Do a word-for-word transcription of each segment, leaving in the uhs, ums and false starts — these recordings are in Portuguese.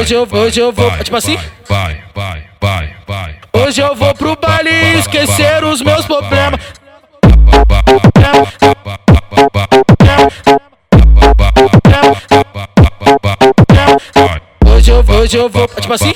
hoje eu, hoje eu vou, tipo assim? Vai, vai, vai, vai. Hoje eu vou pro baile e esquecer os meus problemas. Hoje eu, hoje eu vou, tipo assim?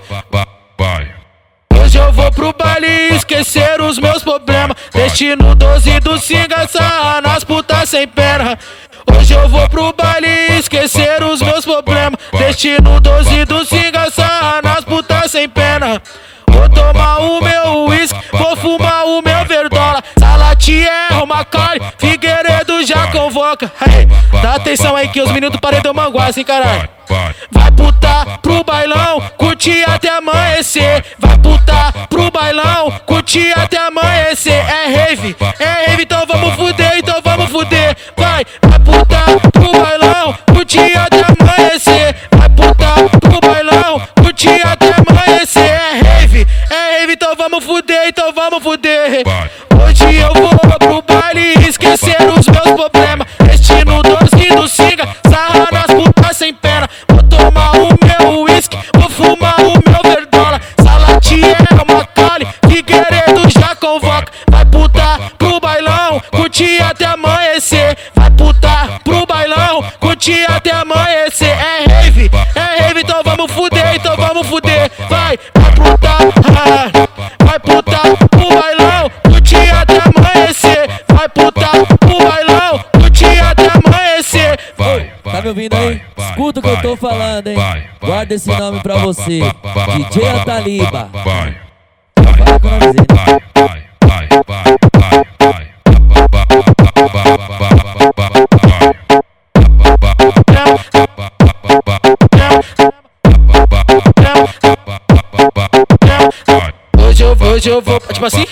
Hoje eu vou pro baile e esquecer os meus problemas. Destino doze do Singa, sarra nas putas sem perna. Hoje eu vou pro baile e esquecer os meus problemas. Destino doze do Singa, sarra nas putas sem perna. Vou tomar o meu uísque, vou fumar o meu verdola. Salatiel, Macari, Figueiredo já convoca. Hey, dá atenção aí que os meninos do paredão manguá, hein, caralho. Vai putar pro bailão, curtir até amanhecer. Vai putar pro bailão, curtir até amanhecer. É rave, é rave, então vamos fuder, então vamos fuder. Vai, vai putar pro bailão, curtir até amanhecer. Vai putar pro bailão, curtir até amanhecer. É rave, é rave, então vamos fuder, então vamos fuder. Hoje eu vou pro baile e esquecer os meus problemas. Destino doze do Singa, sarra nas putas sem perna. Vou tomar o meu uísque, vou fumar o meu verdola. Salatiel, Macari, Figueiredo já convoca. Vai putar pro bailão, curtir até amanhecer. Vai putar pro bailão, curtir até amanhecer. É rave, é rave, então vamos fuder, então vamos fuder. Vai, vai putar, vai putar pro bailão, curtir até amanhecer. Vai putar pro bailão, curtir até amanhecer. Tá me ouvindo aí? Escuta o que eu tô falando, hein? Guarda esse nome pra você, D J Ataliba. Vai com o nome dele. Hoje eu, hoje eu vou, tipo assim?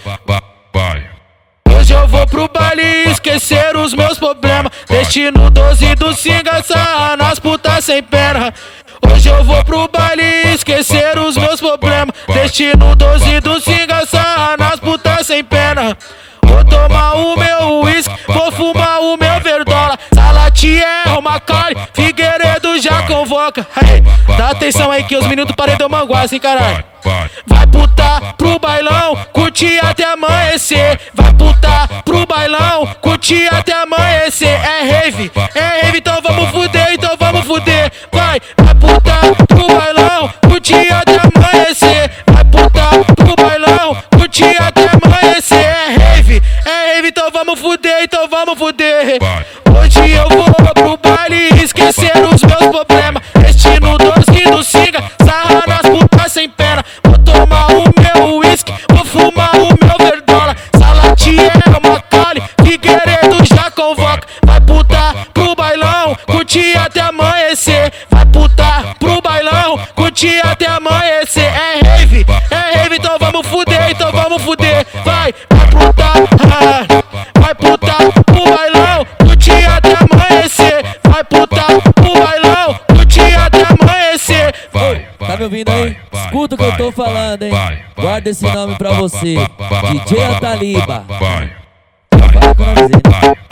Hoje eu vou pro baile e esquecer os meus problemas. Destino doze do Singa, sarra nas putas sem perna. Hoje eu vou pro baile e esquecer os meus problemas. Destino doze do Singa, sarra nas putas sem perna. Vou tomar o meu uísque, vou fumar o meu verdola. Salatiel, Macari, Figueiredo já convoca. Hey, dá atenção aí que os meninos do paredão manguá, hein, caralho. Vai putar pro bailão, curtir até amanhecer. Vai putar pro bailão, curtir até amanhecer. É rave, é rave, então vamos fuder, então vamos fuder. Vai, vai putar pro bailão, curtir até amanhecer. Vai putar pro bailão, curtir até amanhecer. É rave, é rave, então vamos fuder, então vamos fuder. Hoje eu vou pro baile e esquecer os meus problemas. Destino doze do Singa, sarra nas putas sem perna. Vou tomar o meu uísque, vou fumar o meu verdola. Salatiel, Macari, Figueiredo já convoca. Vai putar pro bailão, curtir até amanhecer. Vai putar pro bailão, curtir até amanhecer. É rave, é rave, então vamos fuder, então vamos fuder. Vai, vai putar, vai putar pro bailão, curtir até amanhecer. Vai putar pro bailão, curtir até amanhecer. Tá me ouvindo aí? Escuta o que eu tô falando, hein? Guarda esse nome pra você, D J Ataliba. Vai com o nome dele.